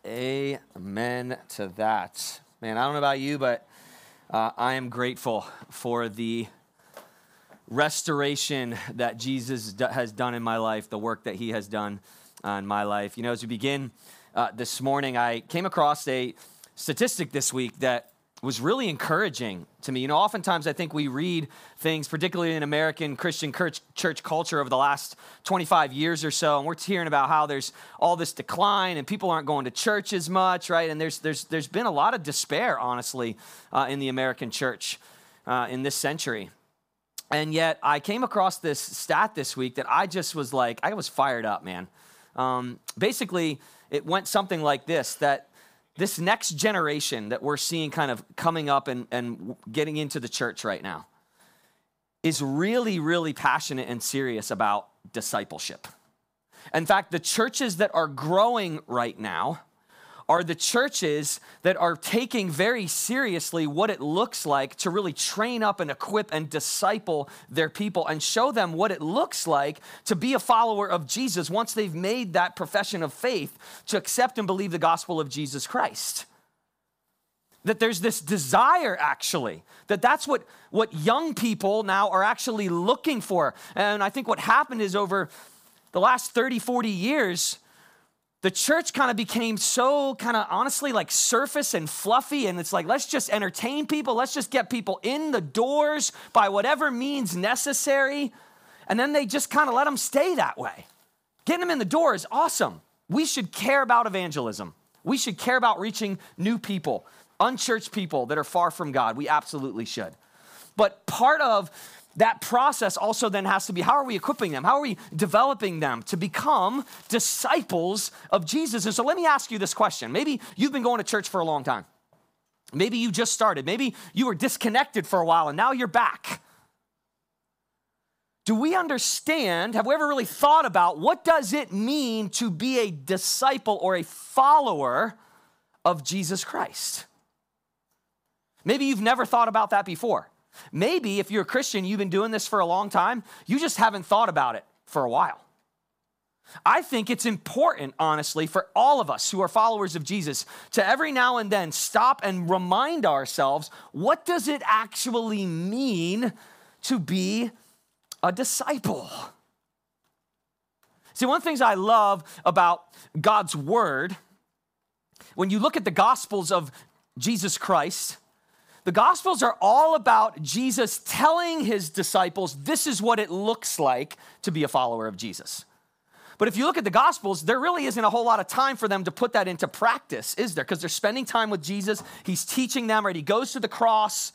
Amen to that. Man, I don't know about you, but I am grateful for the restoration that Jesus has done in my life, the work that he has done in my life. You know, as we begin this morning, I came across a statistic this week that was really encouraging to me. You know, oftentimes I think we read things, particularly in American Christian church culture over the last 25 years or so, and we're hearing about how there's all this decline and people aren't going to church as much, right? And there's been a lot of despair, honestly, in the American church in this century. And yet I came across this stat this week that I just was like, I was fired up, man. Basically, it went something like this, that this next generation that we're seeing kind of coming up and getting into the church right now is really, really passionate and serious about discipleship. In fact, the churches that are growing right now are the churches that are taking very seriously what it looks like to really train up and equip and disciple their people and show them what it looks like to be a follower of Jesus once they've made that profession of faith to accept and believe the gospel of Jesus Christ. That there's this desire, actually, that's what young people now are actually looking for. And I think what happened is over the last 30, 40 years, the church kind of became so kind of honestly like surface and fluffy, and it's like, let's just entertain people. Let's just get people in the doors by whatever means necessary. And then they just kind of let them stay that way. Getting them in the door is awesome. We should care about evangelism. We should care about reaching new people, unchurched people that are far from God. We absolutely should. But part of that process also then has to be, how are we equipping them? How are we developing them to become disciples of Jesus? And so let me ask you this question. Maybe you've been going to church for a long time. Maybe you just started. Maybe you were disconnected for a while and now you're back. Do we understand, have we ever really thought about what does it mean to be a disciple or a follower of Jesus Christ? Maybe you've never thought about that before. Maybe if you're a Christian, you've been doing this for a long time, you just haven't thought about it for a while. I think it's important, honestly, for all of us who are followers of Jesus to every now and then stop and remind ourselves, what does it actually mean to be a disciple? See, one of the things I love about God's word, when you look at the Gospels of Jesus Christ, the Gospels are all about Jesus telling his disciples, this is what it looks like to be a follower of Jesus. But if you look at the Gospels, there really isn't a whole lot of time for them to put that into practice, is there? Because they're spending time with Jesus. He's teaching them, right? He goes to the cross.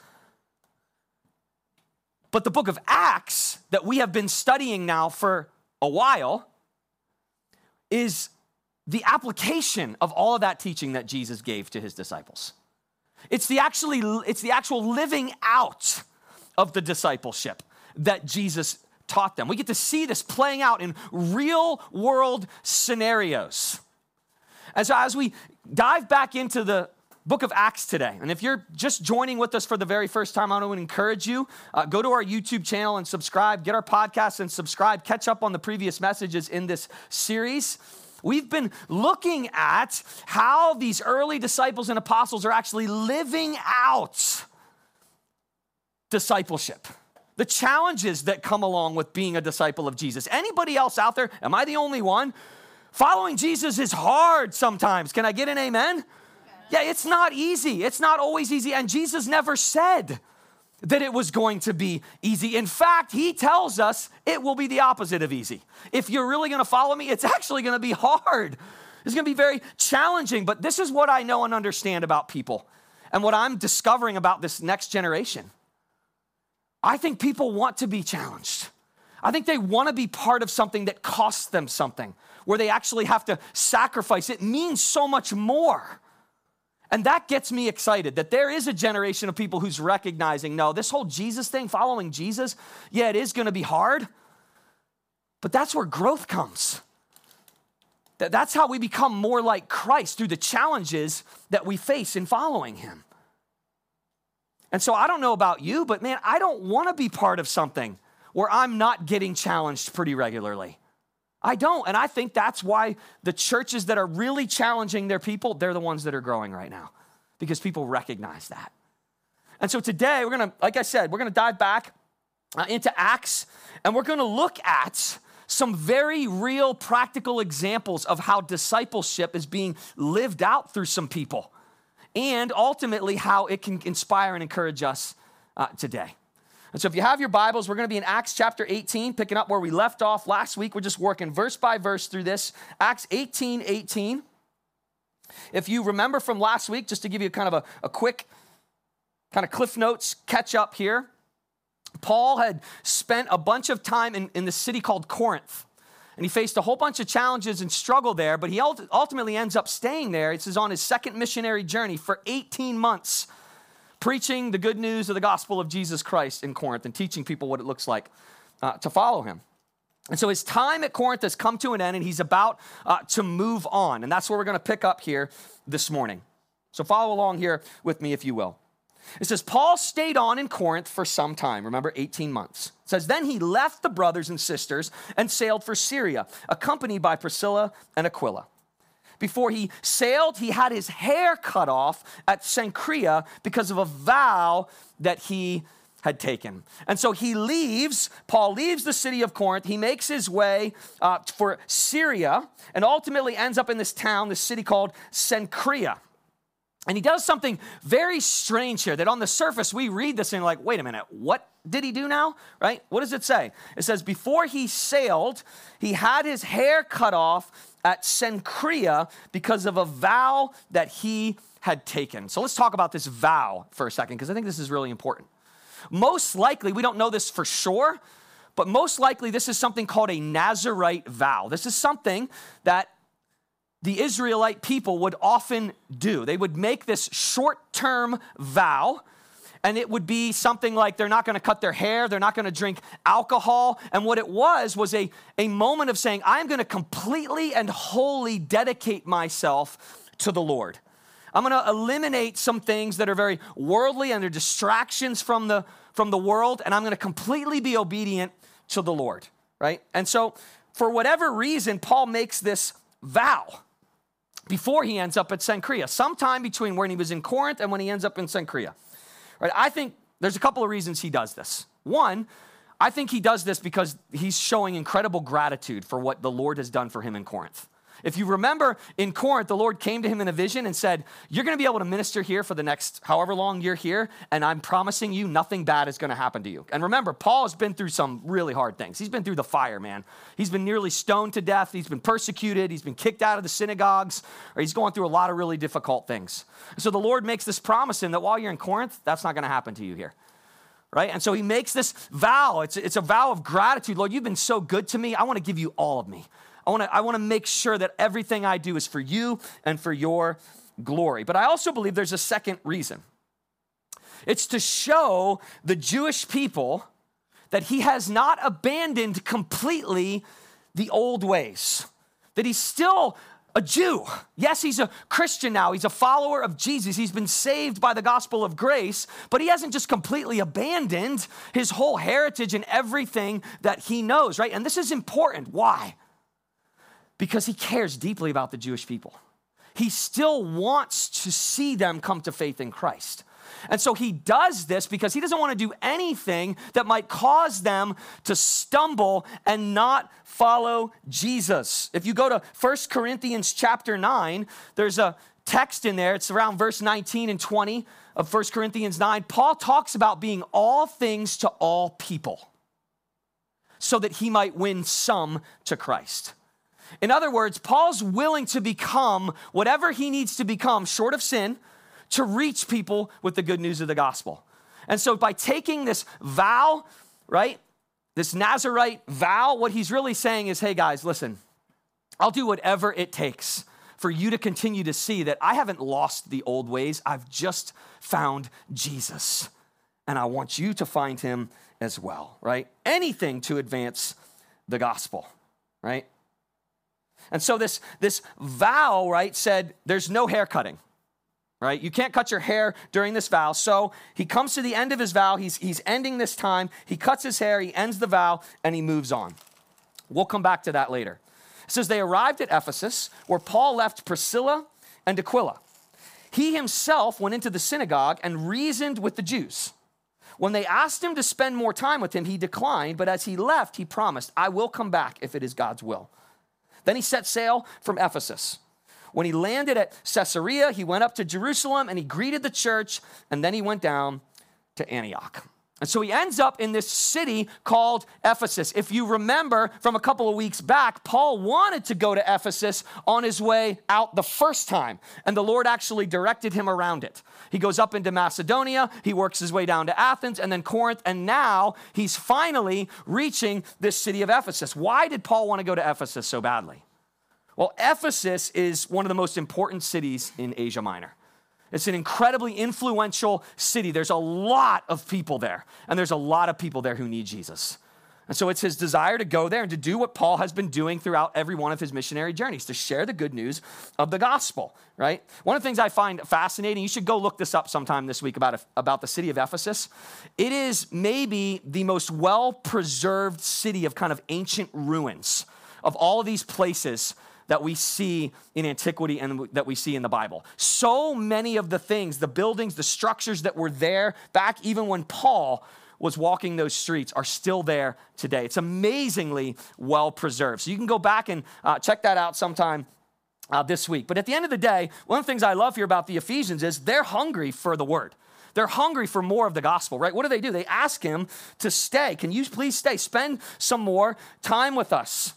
But the book of Acts that we have been studying now for a while is the application of all of that teaching that Jesus gave to his disciples. It's the actual living out of the discipleship that Jesus taught them. We get to see this playing out in real world scenarios. And so as we dive back into the book of Acts today, and if you're just joining with us for the very first time, I want to encourage you, go to our YouTube channel and subscribe, get our podcast and subscribe, catch up on the previous messages in this series. We've been looking at how these early disciples and apostles are actually living out discipleship. The challenges that come along with being a disciple of Jesus. Anybody else out there? Am I the only one? Following Jesus is hard sometimes. Can I get an amen? Yeah, it's not easy. It's not always easy. And Jesus never said that it was going to be easy. In fact, he tells us it will be the opposite of easy. If you're really going to follow me, it's actually going to be hard. It's going to be very challenging. But this is what I know and understand about people and what I'm discovering about this next generation. I think people want to be challenged. I think they want to be part of something that costs them something, where they actually have to sacrifice. It means so much more. And that gets me excited that there is a generation of people who's recognizing, no, this whole Jesus thing, following Jesus, yeah, it is going to be hard, but that's where growth comes. That's how we become more like Christ, through the challenges that we face in following him. And so I don't know about you, but man, I don't want to be part of something where I'm not getting challenged pretty regularly. I don't. And I think that's why the churches that are really challenging their people, they're the ones that are growing right now, because people recognize that. And so today, we're going to, like I said, we're going to dive back into Acts, and we're going to look at some very real practical examples of how discipleship is being lived out through some people, and ultimately how it can inspire and encourage us today. And so if you have your Bibles, we're going to be in Acts chapter 18, picking up where we left off last week. We're just working verse by verse through this. Acts 18:18. If you remember from last week, just to give you kind of a quick kind of Cliff Notes catch up here, Paul had spent a bunch of time in the city called Corinth. And he faced a whole bunch of challenges and struggle there, but he ultimately ends up staying there. It says on his second missionary journey for 18 months, preaching the good news of the gospel of Jesus Christ in Corinth and teaching people what it looks like to follow him. And so his time at Corinth has come to an end, and he's about to move on. And that's where we're going to pick up here this morning. So follow along here with me, if you will. It says, Paul stayed on in Corinth for some time. Remember, 18 months. It says, then he left the brothers and sisters and sailed for Syria, accompanied by Priscilla and Aquila. Before he sailed, he had his hair cut off at Cenchrea because of a vow that he had taken. And so Paul leaves the city of Corinth. He makes his way for Syria and ultimately ends up in this town, this city called Cenchrea. And he does something very strange here that on the surface, we read this and like, wait a minute, what did he do now, right? What does it say? It says, before he sailed, he had his hair cut off at Cenchrea because of a vow that he had taken. So let's talk about this vow for a second, because I think this is really important. Most likely, we don't know this for sure, but most likely this is something called a Nazirite vow. This is something that the Israelite people would often do. They would make this short-term vow, and it would be something like they're not going to cut their hair, they're not going to drink alcohol. And what it was a moment of saying, I'm going to completely and wholly dedicate myself to the Lord. I'm going to eliminate some things that are very worldly and they're distractions from the world, and I'm going to completely be obedient to the Lord, right? And so for whatever reason, Paul makes this vow before he ends up at Cenchrea, sometime between when he was in Corinth and when he ends up in Cenchrea. Right? I think there's a couple of reasons he does this. One, I think he does this because he's showing incredible gratitude for what the Lord has done for him in Corinth. If you remember, in Corinth, the Lord came to him in a vision and said, you're going to be able to minister here for the next however long you're here, and I'm promising you nothing bad is going to happen to you. And remember, Paul has been through some really hard things. He's been through the fire, man. He's been nearly stoned to death. He's been persecuted. He's been kicked out of the synagogues. Or he's going through a lot of really difficult things. So the Lord makes this promise to him that while you're in Corinth, that's not going to happen to you here. Right? And so he makes this vow. It's a vow of gratitude. Lord, you've been so good to me. I want to give you all of me. I want to make sure that everything I do is for you and for your glory. But I also believe there's a second reason. It's to show the Jewish people that he has not abandoned completely the old ways, that he's still a Jew. Yes, he's a Christian now. He's a follower of Jesus. He's been saved by the gospel of grace, but he hasn't just completely abandoned his whole heritage and everything that he knows, right? And this is important. Why? Because he cares deeply about the Jewish people. He still wants to see them come to faith in Christ. And so he does this because he doesn't want to do anything that might cause them to stumble and not follow Jesus. If you go to 1 Corinthians chapter 9, there's a text in there. It's around verse 19 and 20 of 1 Corinthians 9. Paul talks about being all things to all people so that he might win some to Christ. In other words, Paul's willing to become whatever he needs to become short of sin to reach people with the good news of the gospel. And so by taking this vow, right, this Nazirite vow, what he's really saying is, hey guys, listen, I'll do whatever it takes for you to continue to see that I haven't lost the old ways. I've just found Jesus. And I want you to find him as well, right? Anything to advance the gospel, right? And so this vow, right, said there's no hair cutting, right? You can't cut your hair during this vow. So he comes to the end of his vow. He's ending this time. He cuts his hair, he ends the vow, and he moves on. We'll come back to that later. It says they arrived at Ephesus, where Paul left Priscilla and Aquila. He himself went into the synagogue and reasoned with the Jews. When they asked him to spend more time with him, he declined, but as he left, he promised, I will come back if it is God's will. Then he set sail from Ephesus. When he landed at Caesarea, he went up to Jerusalem and he greeted the church, and then he went down to Antioch. And so he ends up in this city called Ephesus. If you remember from a couple of weeks back, Paul wanted to go to Ephesus on his way out the first time, and the Lord actually directed him around it. He goes up into Macedonia, he works his way down to Athens, and then Corinth, and now he's finally reaching this city of Ephesus. Why did Paul want to go to Ephesus so badly? Well, Ephesus is one of the most important cities in Asia Minor. It's an incredibly influential city. There's a lot of people there, and there's a lot of people there who need Jesus. And so it's his desire to go there and to do what Paul has been doing throughout every one of his missionary journeys, to share the good news of the gospel, right? One of the things I find fascinating, you should go look this up sometime this week about the city of Ephesus. It is maybe the most well-preserved city of kind of ancient ruins of all of these places that we see in antiquity and that we see in the Bible. So many of the things, the buildings, the structures that were there back even when Paul was walking those streets are still there today. It's amazingly well preserved. So you can go back and check that out sometime this week. But at the end of the day, one of the things I love here about the Ephesians is they're hungry for the word. They're hungry for more of the gospel, right? What do? They ask him to stay. Can you please stay? Spend some more time with us.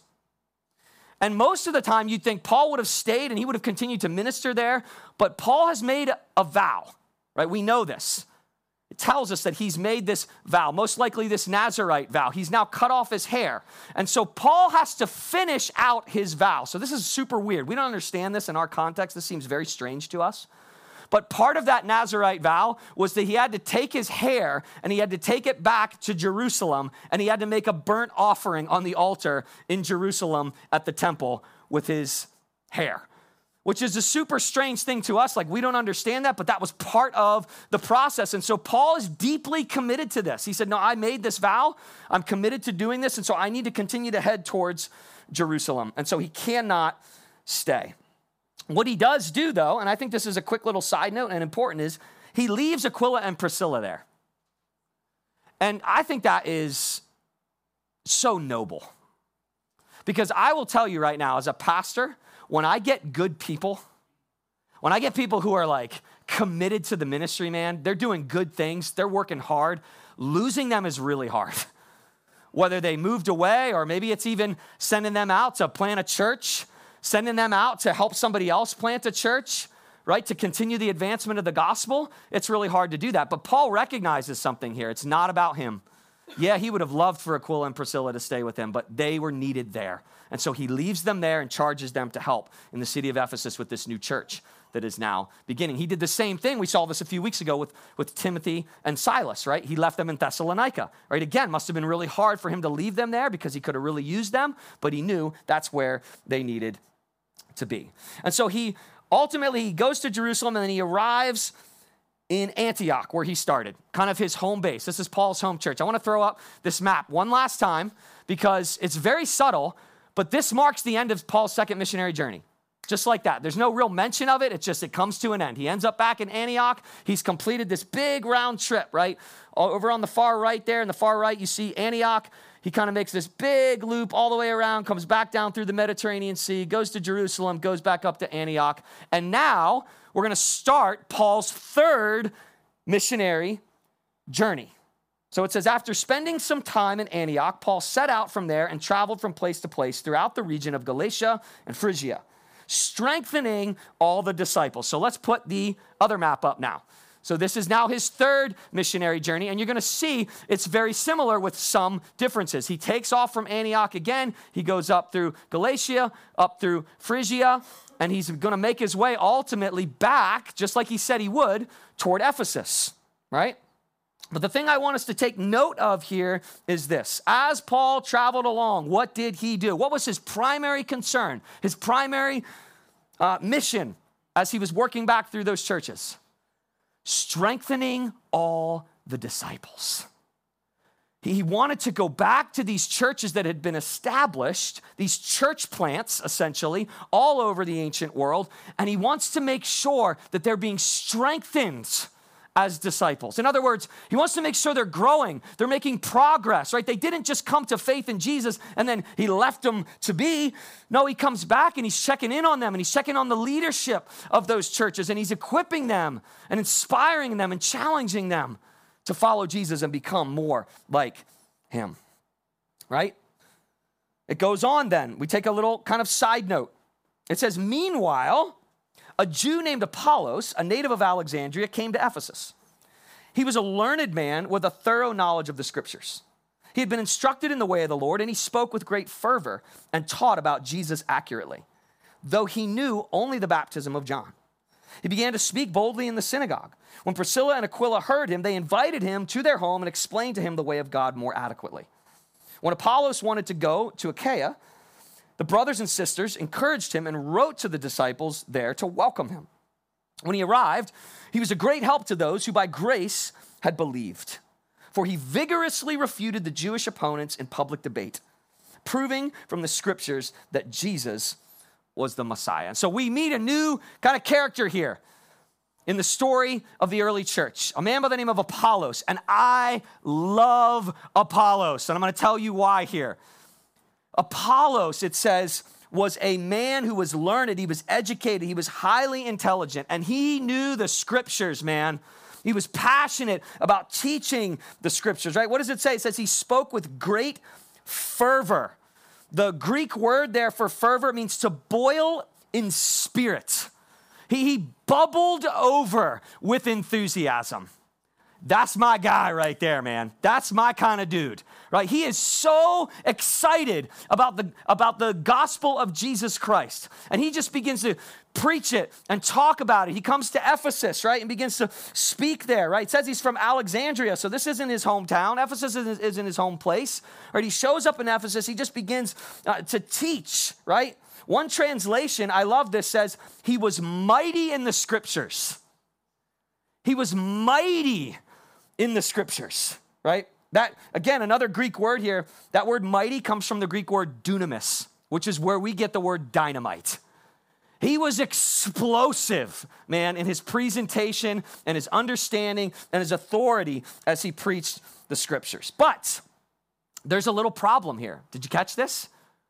And most of the time, you'd think Paul would have stayed and he would have continued to minister there, but Paul has made a vow, right? We know this. It tells us that he's made this vow, most likely this Nazirite vow. He's now cut off his hair. And so Paul has to finish out his vow. So this is super weird. We don't understand this in our context. This seems very strange to us. But part of that Nazirite vow was that he had to take his hair and he had to take it back to Jerusalem, and he had to make a burnt offering on the altar in Jerusalem at the temple with his hair, which is a super strange thing to us. Like, we don't understand that, but that was part of the process. And so Paul is deeply committed to this. He said, no, I made this vow. I'm committed to doing this. And so I need to continue to head towards Jerusalem. And so he cannot stay. What he does do, though, and I think this is a quick little side note and important, is he leaves Aquila and Priscilla there. And I think that is so noble. Because I will tell you right now, as a pastor, when I get good people, when I get people who are like committed to the ministry, man, they're doing good things, they're working hard, losing them is really hard. Whether they moved away or maybe it's even sending them out to plant a church, sending them out to help somebody else plant a church, right? To continue the advancement of the gospel. It's really hard to do that. But Paul recognizes something here. It's not about him. Yeah, he would have loved for Aquila and Priscilla to stay with him, but they were needed there. And so he leaves them there and charges them to help in the city of Ephesus with this new church that is now beginning. He did the same thing. We saw this a few weeks ago with Timothy and Silas, right? He left them in Thessalonica, right? Again, must have been really hard for him to leave them there because he could have really used them, but he knew that's where they needed to be. And so he goes to Jerusalem, and then he arrives in Antioch, where he started, kind of his home base. This is Paul's home church. I want to throw up this map one last time because it's very subtle, but this marks the end of Paul's second missionary journey. Just like that. There's no real mention of it. It comes to an end. He ends up back in Antioch. He's completed this big round trip, right? Over on the far right there, in the far right, you see Antioch. He kind of makes this big loop all the way around, comes back down through the Mediterranean Sea, goes to Jerusalem, goes back up to Antioch. And now we're going to start Paul's third missionary journey. So it says, after spending some time in Antioch, Paul set out from there and traveled from place to place throughout the region of Galatia and Phrygia, strengthening all the disciples. So let's put the other map up now. So this is now his third missionary journey, and you're going to see it's very similar with some differences. He takes off from Antioch again. He goes up through Galatia, up through Phrygia, and he's going to make his way ultimately back, just like he said he would, toward Ephesus, right? But the thing I want us to take note of here is this. As Paul traveled along, what did he do? What was his primary concern, his primary mission as he was working back through those churches? Strengthening all the disciples. He wanted to go back to these churches that had been established, these church plants, essentially, all over the ancient world, and he wants to make sure that they're being strengthened as disciples. In other words, he wants to make sure they're growing, they're making progress, right? They didn't just come to faith in Jesus and then he left them to be. No, he comes back and he's checking in on them and he's checking on the leadership of those churches and he's equipping them and inspiring them and challenging them to follow Jesus and become more like him, right? It goes on then. We take a little kind of side note. It says, meanwhile, a Jew named Apollos, a native of Alexandria, came to Ephesus. He was a learned man with a thorough knowledge of the scriptures. He had been instructed in the way of the Lord, and he spoke with great fervor and taught about Jesus accurately, though he knew only the baptism of John. He began to speak boldly in the synagogue. When Priscilla and Aquila heard him, they invited him to their home and explained to him the way of God more adequately. When Apollos wanted to go to Achaia, the brothers and sisters encouraged him and wrote to the disciples there to welcome him. When he arrived, he was a great help to those who by grace had believed, for he vigorously refuted the Jewish opponents in public debate, proving from the scriptures that Jesus was the Messiah. And so we meet a new kind of character here in the story of the early church, a man by the name of Apollos. And I love Apollos, and I'm going to tell you why here. Apollos, it says, was a man who was learned, he was educated, he was highly intelligent, and he knew the scriptures, man. He was passionate about teaching the scriptures, right? What does it say? It says he spoke with great fervor. The Greek word there for fervor means to boil in spirit. He bubbled over with enthusiasm. That's my guy right there, man. That's my kind of dude, right? He is so excited about the gospel of Jesus Christ. And he just begins to preach it and talk about it. He comes to Ephesus, right, and begins to speak there, right? It says he's from Alexandria, so this isn't his hometown. Ephesus isn't his home place, right? He shows up in Ephesus. He just begins to teach, right? One translation, I love this, says he was mighty in the scriptures. He was mighty in the scriptures, right? That, again, another Greek word here, that word mighty comes from the Greek word dunamis, which is where we get the word dynamite. He was explosive, man, in his presentation and his understanding and his authority as he preached the scriptures. But there's a little problem here. Did you catch this?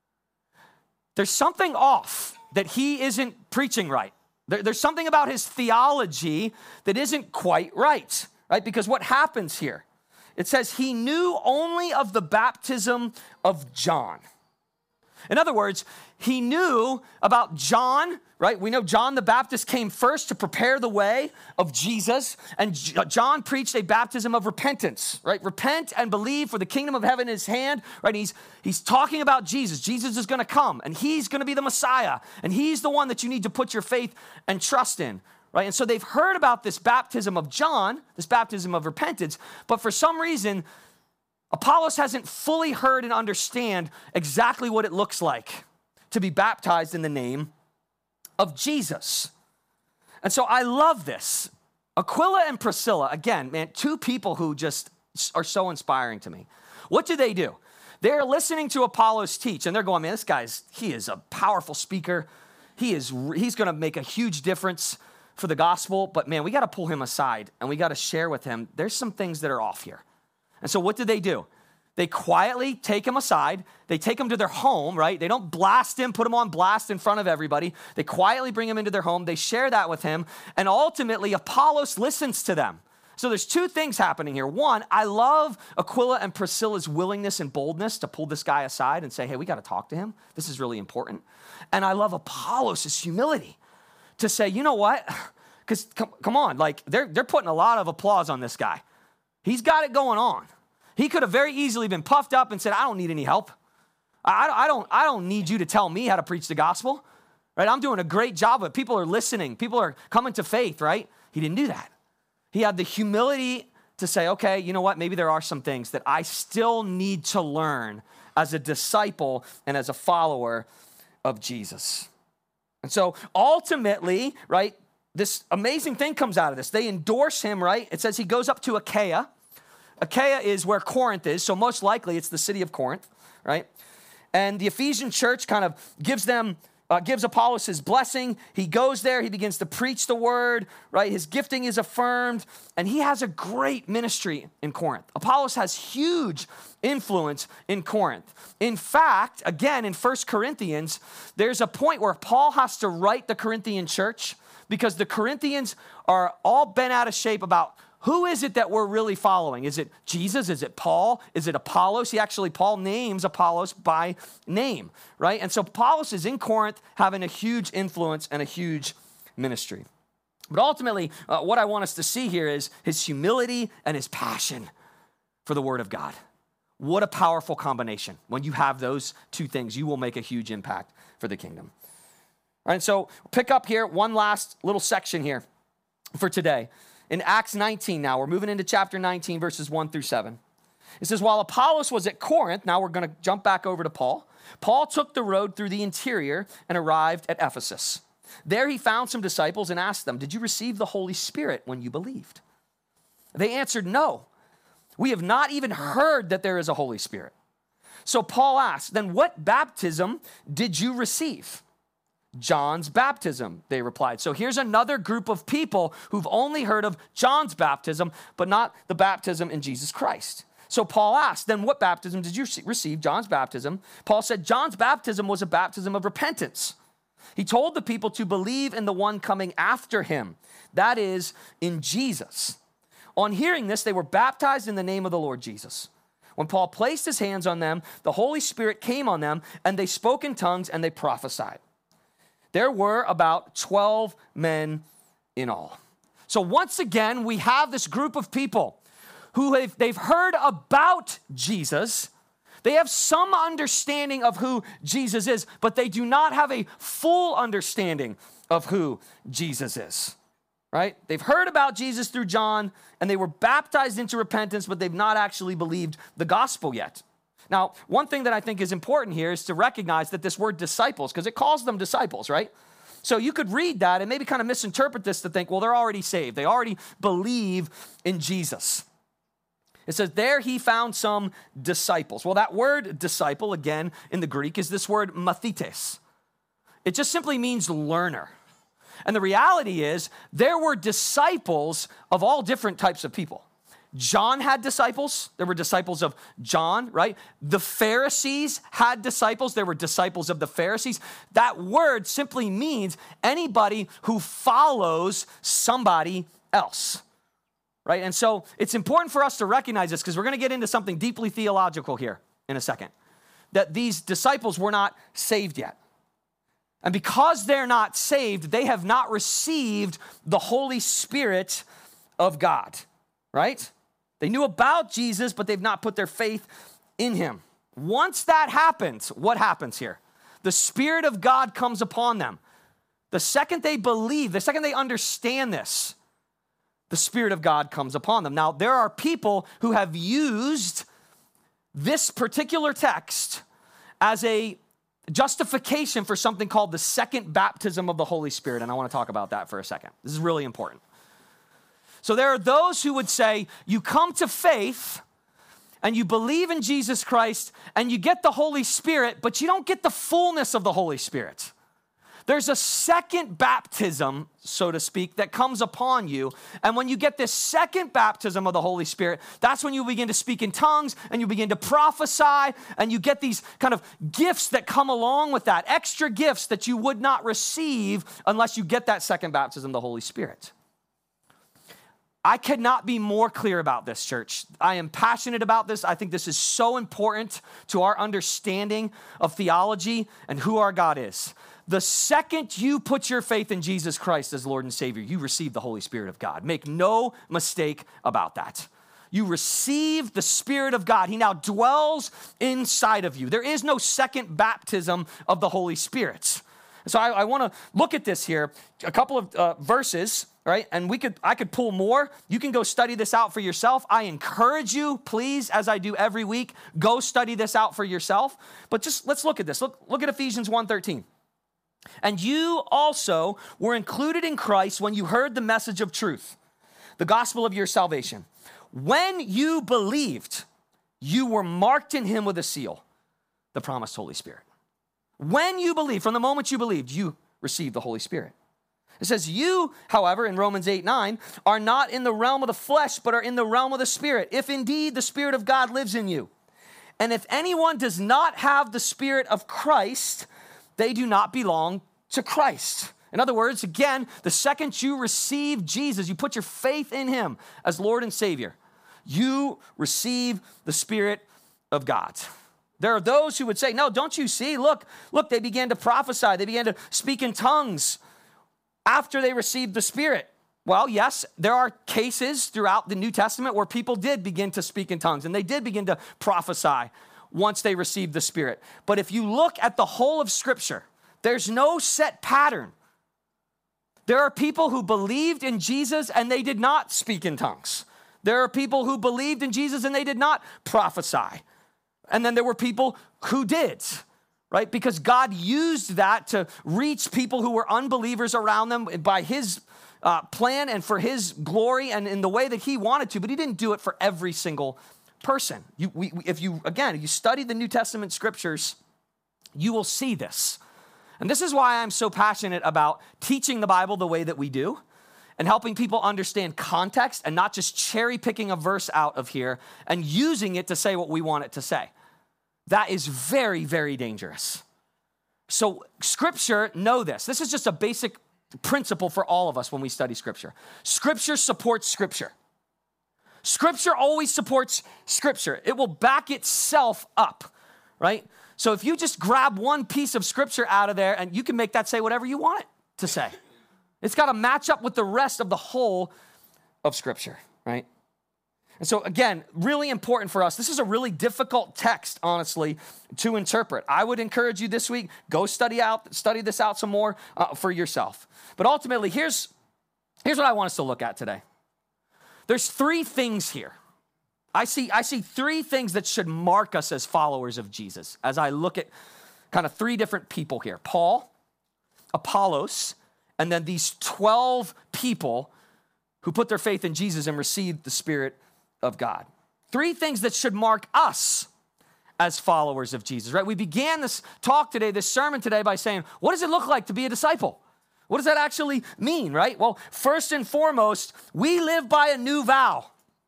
There's something off that he isn't preaching right. There's something about his theology that isn't quite right? Because what happens here? It says he knew only of the baptism of John. In other words, he knew about John, right? We know John the Baptist came first to prepare the way of Jesus, and John preached a baptism of repentance, right? Repent and believe, for the kingdom of heaven is hand, right? He's talking about Jesus. Jesus is going to come, and he's going to be the Messiah, and he's the one that you need to put your faith and trust in, right? And so they've heard about this baptism of John, this baptism of repentance, but for some reason, Apollos hasn't fully heard and understand exactly what it looks like to be baptized in the name of Jesus. And so I love this. Aquila and Priscilla, again, man, two people who just are so inspiring to me. What do? They're listening to Apollos teach, and they're going, man, he is a powerful speaker. He's going to make a huge difference for the gospel, but man, we got to pull him aside, and we got to share with him, there's some things that are off here. And so what do? They quietly take him aside. They take him to their home, right? They don't blast him, put him on blast in front of everybody. They quietly bring him into their home. They share that with him. And ultimately, Apollos listens to them. So there's two things happening here. One, I love Aquila and Priscilla's willingness and boldness to pull this guy aside and say, hey, we got to talk to him. This is really important. And I love Apollos' humility to say, you know what? Because come on, like they're putting a lot of applause on this guy. He's got it going on. He could have very easily been puffed up and said, I don't need any help. I don't need you to tell me how to preach the gospel, right? I'm doing a great job of it. People are listening. People are coming to faith, right? He didn't do that. He had the humility to say, okay, you know what? Maybe there are some things that I still need to learn as a disciple and as a follower of Jesus. And so ultimately, right, this amazing thing comes out of this. They endorse him, right? It says he goes up to Achaia. Achaia is where Corinth is, so most likely it's the city of Corinth, right? And the Ephesian church kind of gives Apollos his blessing. He goes there, he begins to preach the word, right? His gifting is affirmed, and he has a great ministry in Corinth. Apollos has huge influence in Corinth. In fact, again, in 1 Corinthians, there's a point where Paul has to write the Corinthian church because the Corinthians are all bent out of shape about who is it that we're really following? Is it Jesus? Is it Paul? Is it Apollos? Paul names Apollos by name, right? And so Apollos is in Corinth having a huge influence and a huge ministry. But ultimately, what I want us to see here is his humility and his passion for the word of God. What a powerful combination. When you have those two things, you will make a huge impact for the kingdom. All right, so pick up here, one last little section here for today. In Acts 19 now, we're moving into chapter 19, verses 1 through 7. It says, while Apollos was at Corinth, now we're going to jump back over to Paul. Paul took the road through the interior and arrived at Ephesus. There he found some disciples and asked them, did you receive the Holy Spirit when you believed? They answered, no. We have not even heard that there is a Holy Spirit. So Paul asked, then what baptism did you receive? John's baptism, they replied. So here's another group of people who've only heard of John's baptism, but not the baptism in Jesus Christ. So Paul asked, then what baptism did you receive? John's baptism. Paul said, John's baptism was a baptism of repentance. He told the people to believe in the one coming after him, that is, in Jesus. On hearing this, they were baptized in the name of the Lord Jesus. When Paul placed his hands on them, the Holy Spirit came on them, and they spoke in tongues and they prophesied. There were about 12 men in all. So once again, we have this group of people who they've heard about Jesus. They have some understanding of who Jesus is, but they do not have a full understanding of who Jesus is, right? They've heard about Jesus through John, and they were baptized into repentance, but they've not actually believed the gospel yet. Now, one thing that I think is important here is to recognize that this word disciples, because it calls them disciples, right? So you could read that and maybe kind of misinterpret this to think, well, they're already saved. They already believe in Jesus. It says, there he found some disciples. Well, that word disciple, again, in the Greek is this word mathetes. It just simply means learner. And the reality is there were disciples of all different types of people. John had disciples. There were disciples of John, right? The Pharisees had disciples. There were disciples of the Pharisees. That word simply means anybody who follows somebody else, right? And so it's important for us to recognize this because we're going to get into something deeply theological here in a second, that these disciples were not saved yet. And because they're not saved, they have not received the Holy Spirit of God, right? They knew about Jesus, but they've not put their faith in him. Once that happens, what happens here? The Spirit of God comes upon them. The second they believe, the second they understand this, the Spirit of God comes upon them. Now, there are people who have used this particular text as a justification for something called the second baptism of the Holy Spirit, and I want to talk about that for a second. This is really important. So there are those who would say, you come to faith and you believe in Jesus Christ and you get the Holy Spirit, but you don't get the fullness of the Holy Spirit. There's a second baptism, so to speak, that comes upon you. And when you get this second baptism of the Holy Spirit, that's when you begin to speak in tongues and you begin to prophesy and you get these kind of gifts that come along with that, extra gifts that you would not receive unless you get that second baptism of the Holy Spirit. I could not be more clear about this, church. I am passionate about this. I think this is so important to our understanding of theology and who our God is. The second you put your faith in Jesus Christ as Lord and Savior, you receive the Holy Spirit of God. Make no mistake about that. You receive the Spirit of God. He now dwells inside of you. There is no second baptism of the Holy Spirit. So I want to look at this here, a couple of verses, right? And I could pull more. You can go study this out for yourself. I encourage you, please, as I do every week, go study this out for yourself. But just let's look at this. Look at Ephesians 1:13. And you also were included in Christ when you heard the message of truth, the gospel of your salvation. when you believed, you were marked in him with a seal, the promised Holy Spirit. When you believed, from the moment you believed, you received the Holy Spirit. It says, you, however, in Romans 8:9, are not in the realm of the flesh, but are in the realm of the Spirit, if indeed the Spirit of God lives in you. And if anyone does not have the Spirit of Christ, they do not belong to Christ. In other words, again, the second you receive Jesus, you put your faith in him as Lord and Savior, you receive the Spirit of God. There are those who would say, no, don't you see? Look, they began to prophesy. They began to speak in tongues after they received the Spirit. Well, yes, there are cases throughout the New Testament where people did begin to speak in tongues and they did begin to prophesy once they received the Spirit. But if you look at the whole of Scripture, there's no set pattern. There are people who believed in Jesus and they did not speak in tongues. There are people who believed in Jesus and they did not prophesy. And then there were people who did, right? Because God used that to reach people who were unbelievers around them by his plan and for his glory and in the way that he wanted to, but he didn't do it for every single person. If you study the New Testament scriptures, you will see this. And this is why I'm so passionate about teaching the Bible the way that we do and helping people understand context and not just cherry picking a verse out of here and using it to say what we want it to say. That is very, very dangerous. So Scripture, know this. This is just a basic principle for all of us when we study Scripture. Scripture supports Scripture. Scripture always supports Scripture. It will back itself up, right? So if you just grab one piece of Scripture out of there and you can make that say whatever you want it to say. It's got to match up with the rest of the whole of Scripture, right? And so again, really important for us. This is a really difficult text, honestly, to interpret. I would encourage you this week, go study this out some more for yourself. But ultimately, here's what I want us to look at today. There's three things here. I see three things that should mark us as followers of Jesus as I look at kind of three different people here. Paul, Apollos, and then these 12 people who put their faith in Jesus and received the Spirit of God. Three things that should mark us as followers of Jesus, right? We began this talk today, this sermon today by saying, what does it look like to be a disciple? What does that actually mean, right? Well, first and foremost, we live by a new vow.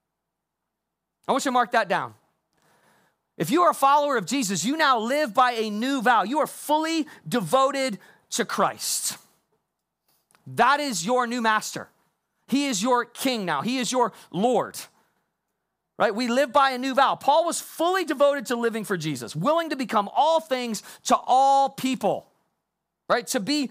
I want you to mark that down. If you are a follower of Jesus, you now live by a new vow. You are fully devoted to Christ. That is your new master. He is your king now. He is your Lord. Right? We live by a new vow. Paul was fully devoted to living for Jesus, willing to become all things to all people. Right? To be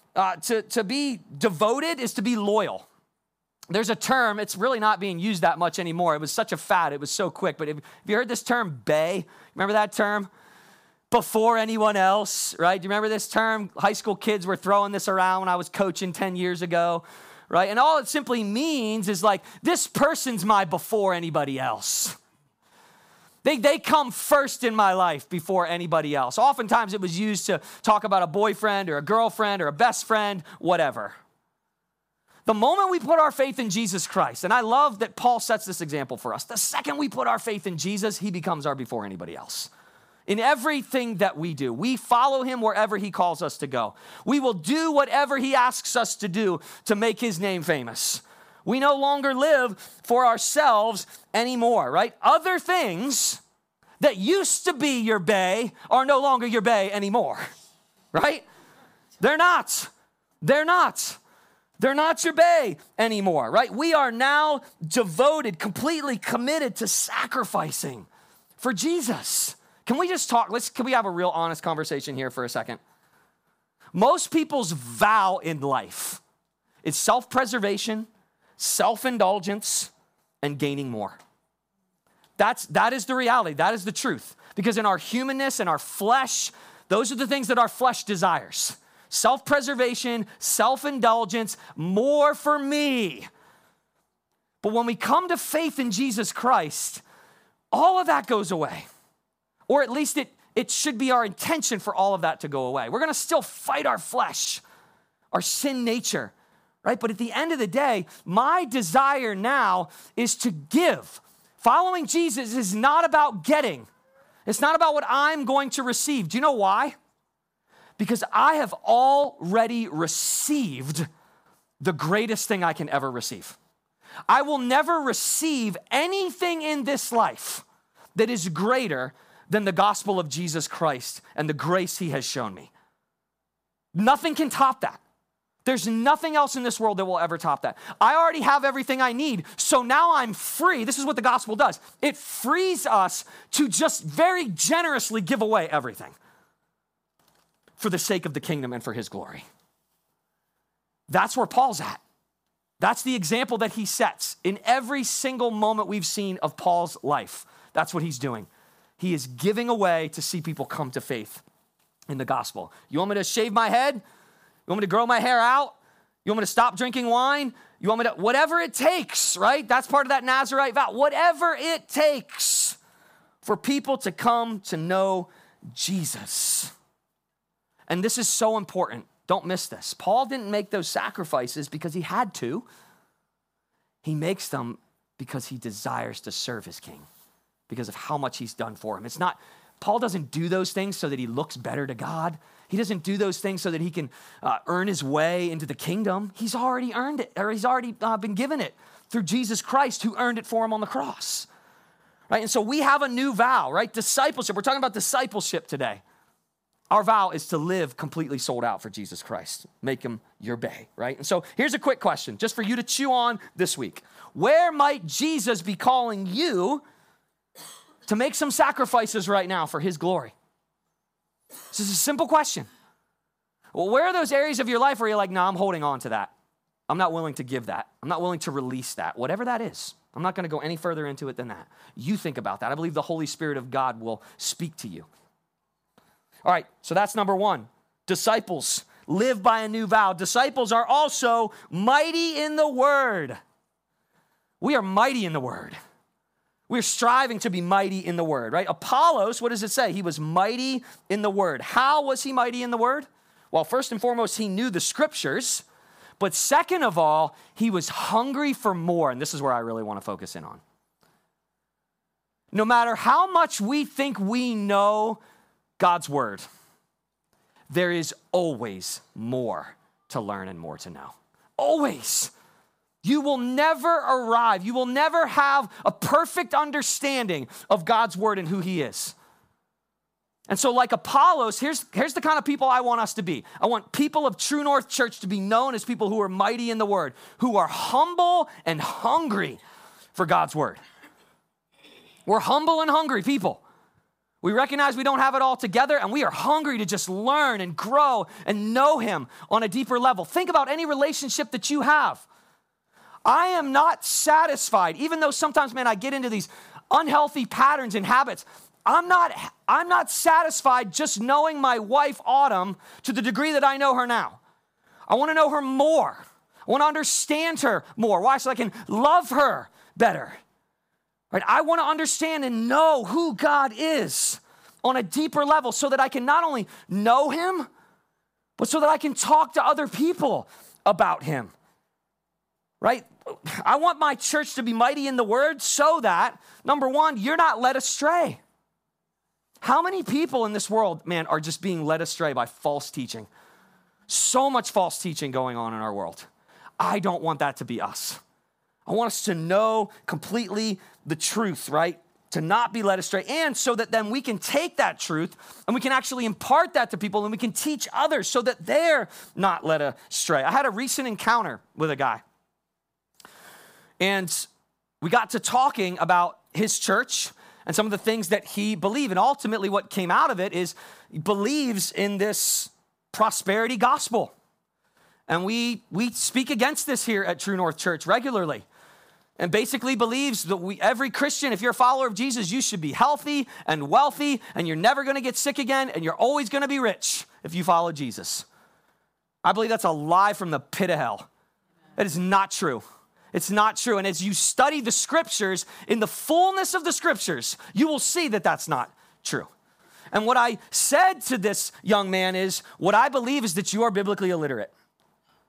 devoted is to be loyal. There's a term, it's really not being used that much anymore. It was such a fad, it was so quick. But have you heard this term, bae? Remember that term? Before anyone else, right? Do you remember this term? High school kids were throwing this around when I was coaching 10 years ago, right? And all it simply means is like, this person's my before anybody else. They come first in my life before anybody else. Oftentimes it was used to talk about a boyfriend or a girlfriend or a best friend, whatever. The moment we put our faith in Jesus Christ, and I love that Paul sets this example for us, the second we put our faith in Jesus, he becomes our before anybody else. In everything that we do, we follow him wherever he calls us to go. We will do whatever he asks us to do to make his name famous. We no longer live for ourselves anymore, right? Other things that used to be your bae are no longer your bae anymore, right? They're not your bae anymore, right? We are now devoted, completely committed to sacrificing for Jesus. Can we just talk? Can we have a real honest conversation here for a second? Most people's vow in life is self-preservation, self-indulgence, and gaining more. That is the reality. That is the truth. Because in our humanness and our flesh, those are the things that our flesh desires. Self-preservation, self-indulgence, more for me. But when we come to faith in Jesus Christ, all of that goes away. Or at least it should be our intention for all of that to go away. We're going to still fight our flesh, our sin nature, right? But at the end of the day, my desire now is to give. Following Jesus is not about getting. It's not about what I'm going to receive. Do you know why? Because I have already received the greatest thing I can ever receive. I will never receive anything in this life that is greater than the gospel of Jesus Christ and the grace he has shown me. Nothing can top that. There's nothing else in this world that will ever top that. I already have everything I need, so now I'm free. This is what the gospel does. It frees us to just very generously give away everything for the sake of the kingdom and for his glory. That's where Paul's at. That's the example that he sets in every single moment we've seen of Paul's life. That's what he's doing. He is giving away to see people come to faith in the gospel. You want me to shave my head? You want me to grow my hair out? You want me to stop drinking wine? You want me to, whatever it takes, right? That's part of that Nazirite vow. Whatever it takes for people to come to know Jesus. And this is so important. Don't miss this. Paul didn't make those sacrifices because he had to. He makes them because he desires to serve his king, because of how much he's done for him. It's not, Paul doesn't do those things so that he looks better to God. He doesn't do those things so that he can earn his way into the kingdom. He's already earned it, or he's already been given it through Jesus Christ, who earned it for him on the cross. Right? And so we have a new vow, right? Discipleship. We're talking about discipleship today. Our vow is to live completely sold out for Jesus Christ. Make him your bae, right? And so here's a quick question, just for you to chew on this week. Where might Jesus be calling you to make some sacrifices right now for his glory? This is a simple question. Well, where are those areas of your life where you're like, no, I'm holding on to that. I'm not willing to give that. I'm not willing to release that, whatever that is. I'm not going to go any further into it than that. You think about that. I believe the Holy Spirit of God will speak to you. All right, so that's number one. Disciples live by a new vow. Disciples are also mighty in the word. We are mighty in the word. We're striving to be mighty in the word, right? Apollos, what does it say? He was mighty in the word. How was he mighty in the word? Well, first and foremost, he knew the scriptures. But second of all, he was hungry for more. And this is where I really want to focus in on. No matter how much we think we know God's word, there is always more to learn and more to know. Always. You will never arrive. You will never have a perfect understanding of God's word and who he is. And so like Apollos, here's the kind of people I want us to be. I want people of True North Church to be known as people who are mighty in the word, who are humble and hungry for God's word. We're humble and hungry people. We recognize we don't have it all together, and we are hungry to just learn and grow and know him on a deeper level. Think about any relationship that you have. I am not satisfied, even though sometimes, man, I get into these unhealthy patterns and habits. I'm not satisfied just knowing my wife, Autumn, to the degree that I know her now. I want to know her more. I want to understand her more. Why? So I can love her better. Right? I want to understand and know who God is on a deeper level so that I can not only know him, but so that I can talk to other people about him. Right? I want my church to be mighty in the word so that, number one, you're not led astray. How many people in this world, man, are just being led astray by false teaching? So much false teaching going on in our world. I don't want that to be us. I want us to know completely the truth, right? To not be led astray. And so that then we can take that truth and we can actually impart that to people and we can teach others so that they're not led astray. I had a recent encounter with a guy. And we got to talking about his church and some of the things that he believed. And ultimately what came out of it is he believes in this prosperity gospel. And we speak against this here at True North Church regularly. And basically believes that every Christian, if you're a follower of Jesus, you should be healthy and wealthy, and you're never going to get sick again, and you're always going to be rich if you follow Jesus. I believe that's a lie from the pit of hell. That is not true. It's not true. And as you study the scriptures, in the fullness of the scriptures, you will see that that's not true. And what I said to this young man is, what I believe is that you are biblically illiterate.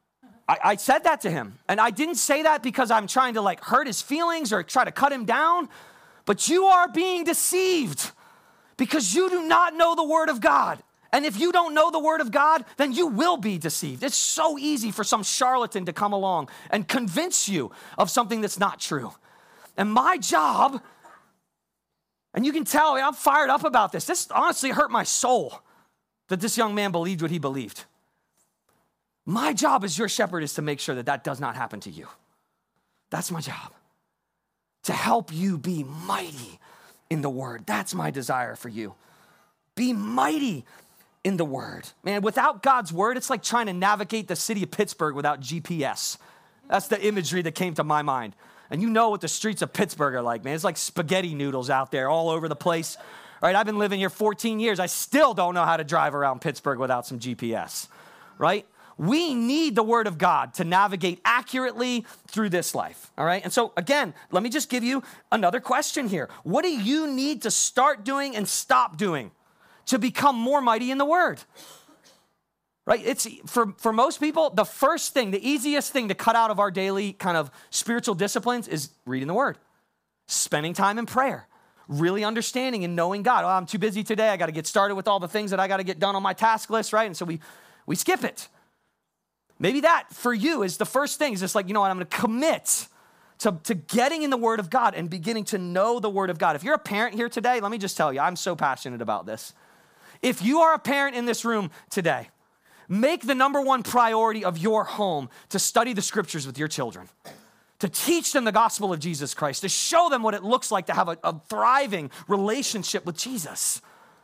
I said that to him. And I didn't say that because I'm trying to like hurt his feelings or try to cut him down. But you are being deceived because you do not know the word of God. And if you don't know the word of God, then you will be deceived. It's so easy for some charlatan to come along and convince you of something that's not true. And my job, and you can tell I'm fired up about this. This honestly hurt my soul that this young man believed what he believed. My job as your shepherd is to make sure that that does not happen to you. That's my job. To help you be mighty in the word. That's my desire for you. Be mighty in the word. Man, without God's word, it's like trying to navigate the city of Pittsburgh without GPS. That's the imagery that came to my mind. And you know what the streets of Pittsburgh are like, man. It's like spaghetti noodles out there all over the place. All right, I've been living here 14 years. I still don't know how to drive around Pittsburgh without some GPS, right? We need the word of God to navigate accurately through this life, all right? And so, again, let me just give you another question here. What do you need to start doing and stop doing to become more mighty in the word? Right? It's for most people, the first thing, the easiest thing to cut out of our daily kind of spiritual disciplines is reading the word, spending time in prayer, really understanding and knowing God. Oh, I'm too busy today. I got to get started with all the things that I got to get done on my task list, right? And so we skip it. Maybe that for you is the first thing. Is just like, you know what, I'm going to commit to getting in the word of God and beginning to know the word of God. If you're a parent here today, let me just tell you, I'm so passionate about this. If you are a parent in this room today, make the number one priority of your home to study the scriptures with your children, to teach them the gospel of Jesus Christ, to show them what it looks like to have a thriving relationship with Jesus.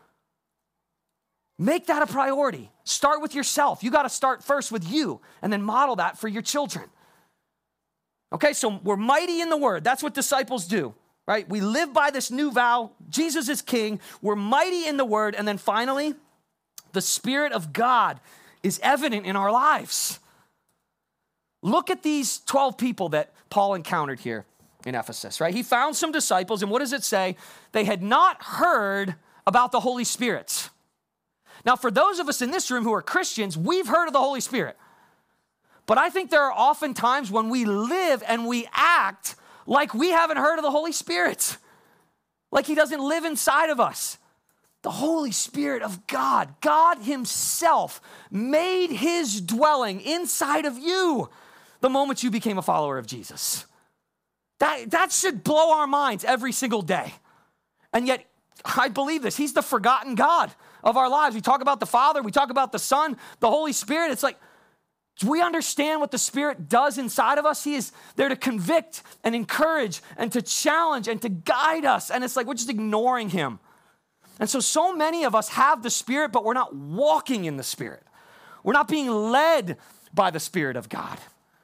Make that a priority. Start with yourself. You got to start first with you and then model that for your children. Okay, so we're mighty in the word. That's what disciples do, right? We live by this new vow. Jesus is king. We're mighty in the word. And then finally, the Spirit of God is evident in our lives. Look at these 12 people that Paul encountered here in Ephesus, right? He found some disciples, and what does it say? They had not heard about the Holy Spirit. Now, for those of us in this room who are Christians, we've heard of the Holy Spirit. But I think there are often times when we live and we act like we haven't heard of the Holy Spirit, like he doesn't live inside of us. The Holy Spirit of God, God himself made his dwelling inside of you the moment you became a follower of Jesus. That should blow our minds every single day. And yet, I believe this. He's the forgotten God of our lives. We talk about the Father, we talk about the Son, the Holy Spirit. It's like, do we understand what the Spirit does inside of us? He is there to convict and encourage and to challenge and to guide us. And it's like we're just ignoring him. And so many of us have the Spirit, but we're not walking in the Spirit. We're not being led by the Spirit of God.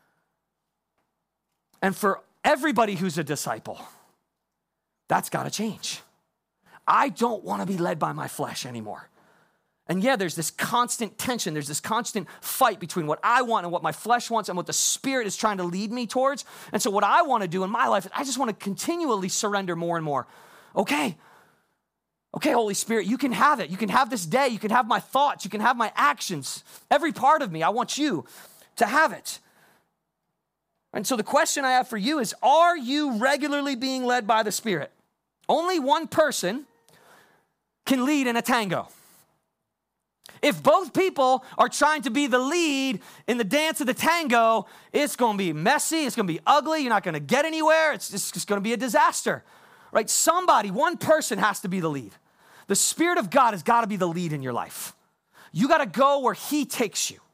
And for everybody who's a disciple, that's got to change. I don't want to be led by my flesh anymore. And yeah, there's this constant tension. There's this constant fight between what I want and what my flesh wants and what the Spirit is trying to lead me towards. And so what I want to do in my life is I just want to continually surrender more and more. Okay, Holy Spirit, you can have it. You can have this day. You can have my thoughts. You can have my actions. Every part of me, I want you to have it. And so the question I have for you is, are you regularly being led by the Spirit? Only one person can lead in a tango. If both people are trying to be the lead in the dance of the tango, it's going to be messy. It's going to be ugly. You're not going to get anywhere. It's just going to be a disaster, right? One person has to be the lead. The Spirit of God has got to be the lead in your life. You got to go where he takes you.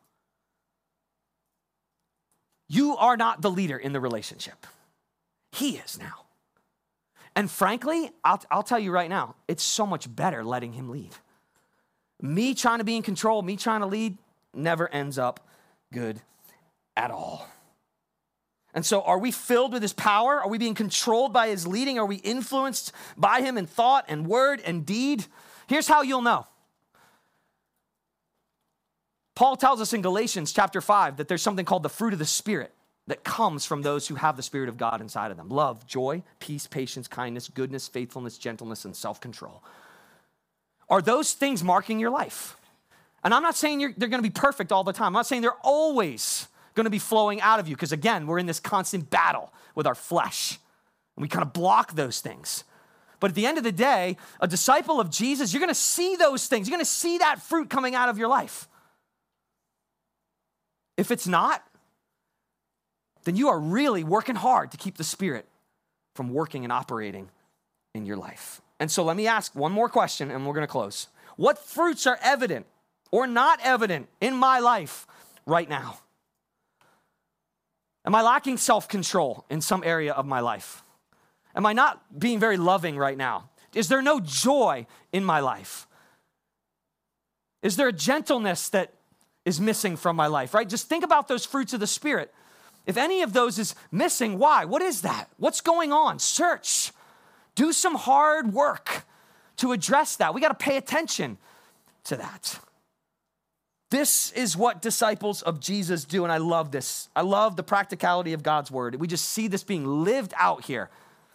You are not the leader in the relationship. He is now. And frankly, I'll tell you right now, it's so much better letting him lead. Me trying to be in control, me trying to lead, never ends up good at all. And so are we filled with his power? Are we being controlled by his leading? Are we influenced by him in thought and word and deed? Here's how you'll know. Paul tells us in Galatians chapter 5 that there's something called the fruit of the Spirit that comes from those who have the Spirit of God inside of them. Love, joy, peace, patience, kindness, goodness, faithfulness, gentleness, and self-control. Are those things marking your life? And I'm not saying they're going to be perfect all the time. I'm not saying they're always going to be flowing out of you because, again, we're in this constant battle with our flesh. And we kind of block those things. But at the end of the day, a disciple of Jesus, you're going to see those things. You're going to see that fruit coming out of your life. If it's not, then you are really working hard to keep the Spirit from working and operating in your life. And so let me ask one more question and we're going to close. What fruits are evident or not evident in my life right now? Am I lacking self-control in some area of my life? Am I not being very loving right now? Is there no joy in my life? Is there a gentleness that is missing from my life, right? Just think about those fruits of the Spirit. If any of those is missing, why? What is that? What's going on? Search. Do some hard work to address that. We got to pay attention to that. This is what disciples of Jesus do, and I love this. I love the practicality of God's word. We just see this being lived out here.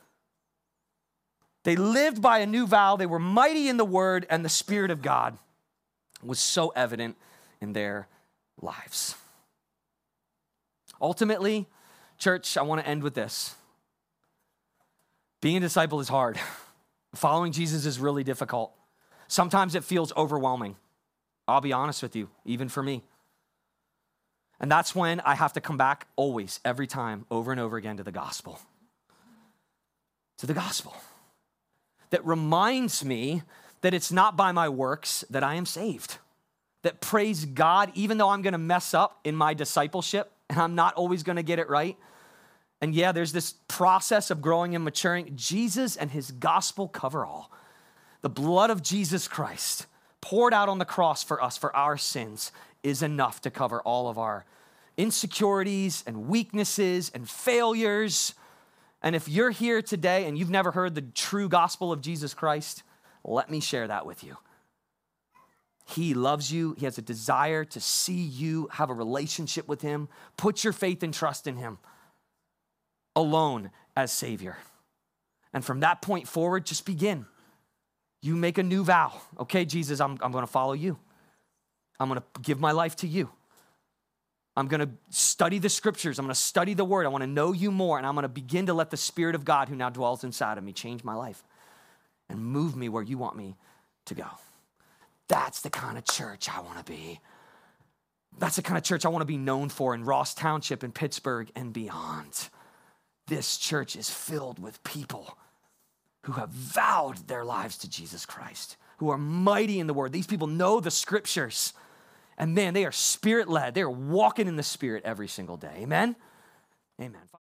They lived by a new vow. They were mighty in the word, and the Spirit of God was so evident in their lives. Ultimately, church, I want to end with this. Being a disciple is hard. Following Jesus is really difficult. Sometimes it feels overwhelming. I'll be honest with you, even for me. And that's when I have to come back always, every time, over and over again to the gospel. To the gospel. That reminds me that it's not by my works that I am saved. That praise God, even though I'm going to mess up in my discipleship and I'm not always going to get it right. And yeah, there's this process of growing and maturing. Jesus and his gospel cover all. The blood of Jesus Christ poured out on the cross for us, for our sins, is enough to cover all of our insecurities and weaknesses and failures. And if you're here today and you've never heard the true gospel of Jesus Christ, let me share that with you. He loves you. He has a desire to see you have a relationship with him. Put your faith and trust in him alone as Savior. And from that point forward, just begin. You make a new vow. Okay, Jesus, I'm going to follow you. I'm going to give my life to you. I'm going to study the scriptures. I'm going to study the word. I want to know you more. And I'm going to begin to let the Spirit of God who now dwells inside of me change my life and move me where you want me to go. That's the kind of church I want to be. That's the kind of church I want to be known for in Ross Township, in Pittsburgh, and beyond. This church is filled with people who have vowed their lives to Jesus Christ, who are mighty in the word. These people know the scriptures. And man, they are Spirit-led. They are walking in the Spirit every single day. Amen? Amen.